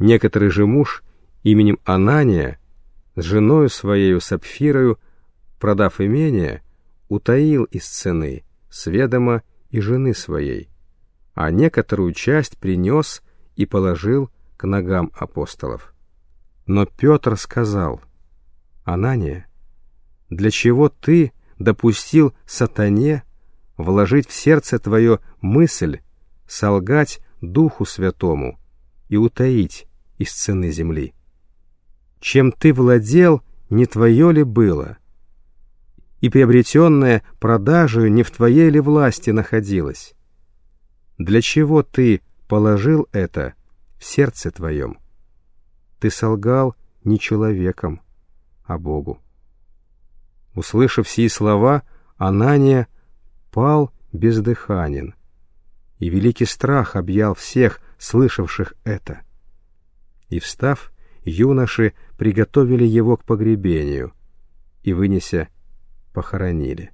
Некоторый же муж именем Анания с женою своею Сапфирою, продав имение, утаил из цены с ведома и жены своей, а некоторую часть принес и положил к ногам апостолов. Но Петр сказал: «Анания, для чего ты допустил сатане вложить в сердце твое мысль солгать Духу Святому и утаить из цены земли? Чем ты владел, не твое ли было? И приобретенное продажею не в твоей ли власти находилось? Для чего ты положил это в сердце твоем? Ты солгал не человеком, а Богу». Услышав сии слова, Анания пал бездыханен, и великий страх объял всех, слышавших это. И, встав, юноши приготовили его к погребению и, вынеся, похоронили.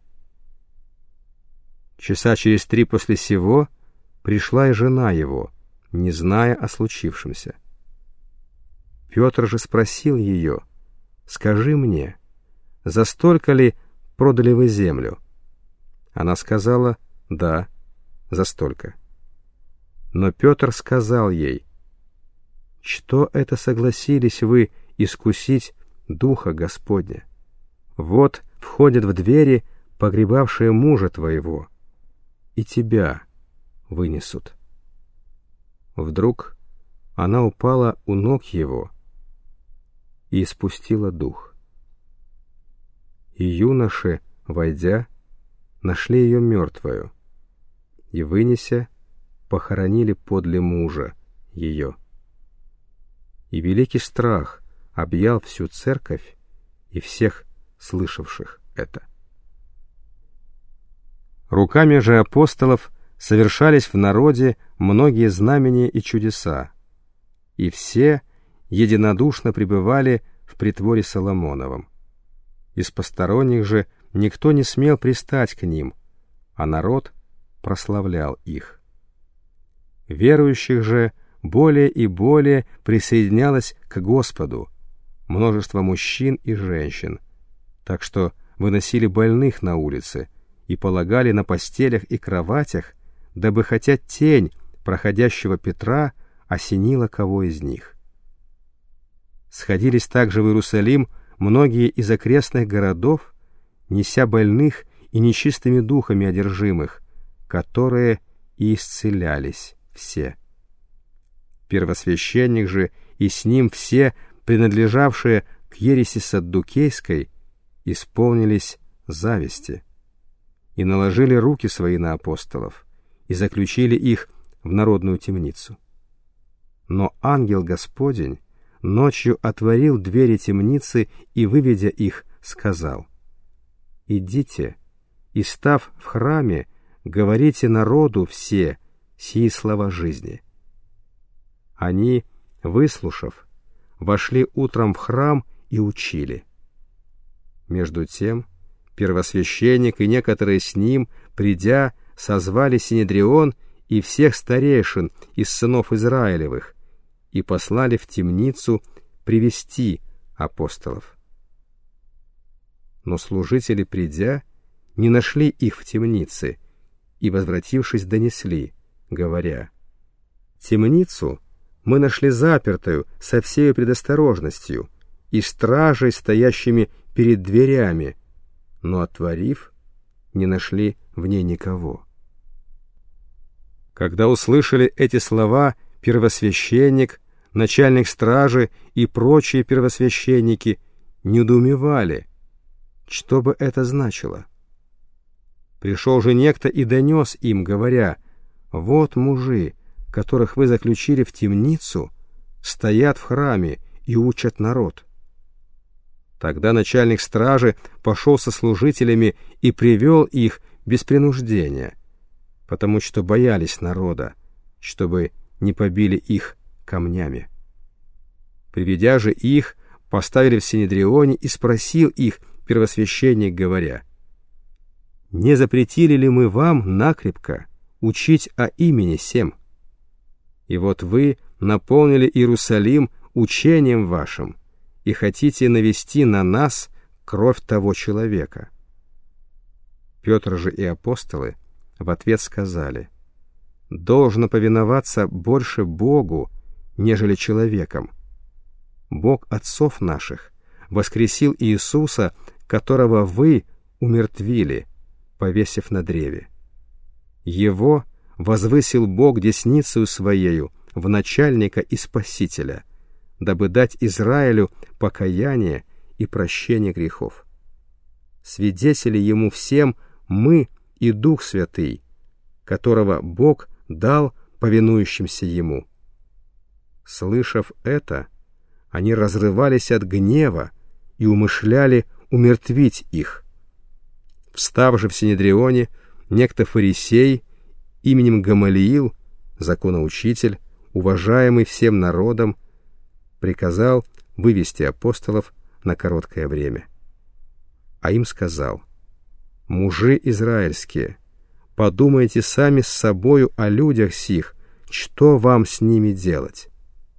Часа через 3 после сего пришла и жена его, не зная о случившемся. Петр же спросил ее: «Скажи мне, за столько ли продали вы землю?» Она сказала: «Да, за столько». Но Петр сказал ей: «Что это согласились вы искусить Духа Господня? Вот входят в двери погребавшие мужа твоего, и тебя вынесут». Вдруг она упала у ног его и испустила дух. И юноши, войдя, нашли ее мертвою, и, вынеся, похоронили подле мужа ее. И великий страх объял всю церковь и всех слышавших это. Руками же апостолов совершались в народе многие знамения и чудеса, и все единодушно пребывали в притворе Соломоновом. Из посторонних же никто не смел пристать к ним, а народ прославлял их. Верующих же более и более присоединялось к Господу множество мужчин и женщин, так что выносили больных на улицы и полагали на постелях и кроватях, дабы хотя тень проходящего Петра осенила кого из них. Сходились также в Иерусалим многие из окрестных городов, неся больных и нечистыми духами одержимых, которые и исцелялись все. Первосвященник же и с ним все, принадлежавшие к ереси саддукейской, исполнились зависти и наложили руки свои на апостолов и заключили их в народную темницу. Но ангел Господень ночью отворил двери темницы и, выведя их, сказал: «Идите и, став в храме, говорите народу все сии слова жизни». Они, выслушав, вошли утром в храм и учили. Между тем первосвященник и некоторые с ним, придя, созвали Синедрион и всех старейшин из сынов Израилевых и послали в темницу привести апостолов. Но служители, придя, не нашли их в темнице и, возвратившись, донесли, говоря: «Темницу мы нашли запертую со всей предосторожностью и стражей, стоящими перед дверями, но, отворив, не нашли в ней никого». Когда услышали эти слова первосвященник, начальник стражи и прочие первосвященники, недоумевали, что бы это значило. Пришел же некто и донес им, говоря: «Вот мужи, которых вы заключили в темницу, стоят в храме и учат народ». Тогда начальник стражи пошел со служителями и привел их без принуждения, потому что боялись народа, чтобы не побили их камнями. Приведя же их, поставили в Синедрионе, и спросил их первосвященник, говоря: «Не запретили ли мы вам накрепко учить о имени сем?» И вот вы наполнили Иерусалим учением вашим и хотите навести на нас кровь того человека». Петр же и апостолы в ответ сказали: «Должно повиноваться больше Богу, нежели человеком. Бог отцов наших воскресил Иисуса, которого вы умертвили, повесив на древе. Его возвысил Бог десницею Своею в начальника и спасителя, дабы дать Израилю покаяние и прощение грехов. Свидетели Ему всем мы и Дух Святый, которого Бог дал повинующимся Ему». Слышав это, они разрывались от гнева и умышляли умертвить их. Встав же в Синедрионе, некто фарисей именем Гамалиил, законоучитель, уважаемый всем народом, приказал вывести апостолов на короткое время. А им сказал: «Мужи израильские, подумайте сами с собою о людях сих, что вам с ними делать?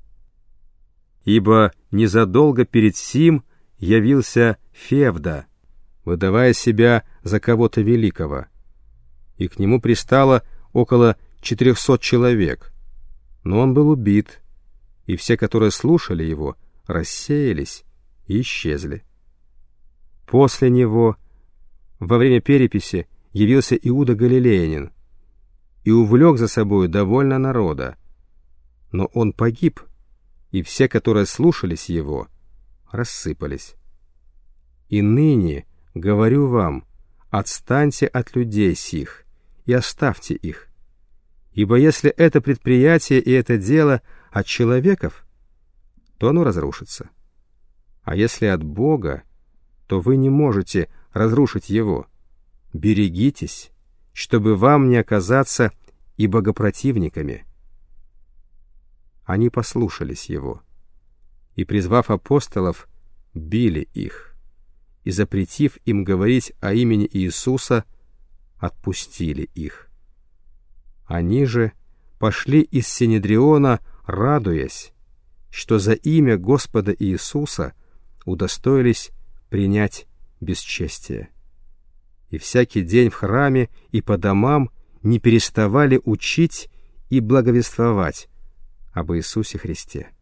Ибо незадолго перед сим явился Февда, выдавая себя за кого-то великого, и к нему пристало около 400 человек, но он был убит, и все, которые слушали его, рассеялись и исчезли. После него во время переписи явился Иуда Галилеянин и увлек за собой довольно народа, но он погиб, и все, которые слушались его, рассыпались. И ныне говорю вам, отстаньте от людей сих и оставьте их, ибо если это предприятие и это дело от человеков, то оно разрушится, а если от Бога, то вы не можете разрушить его. Берегитесь, чтобы вам не оказаться и богопротивниками». Они послушались его, и, призвав апостолов, били их, и, запретив им говорить о имени Иисуса, отпустили их. Они же пошли из Синедриона, радуясь, что за имя Господа Иисуса удостоились принять бесчестие. И всякий день в храме и по домам не переставали учить и благовествовать об Иисусе Христе.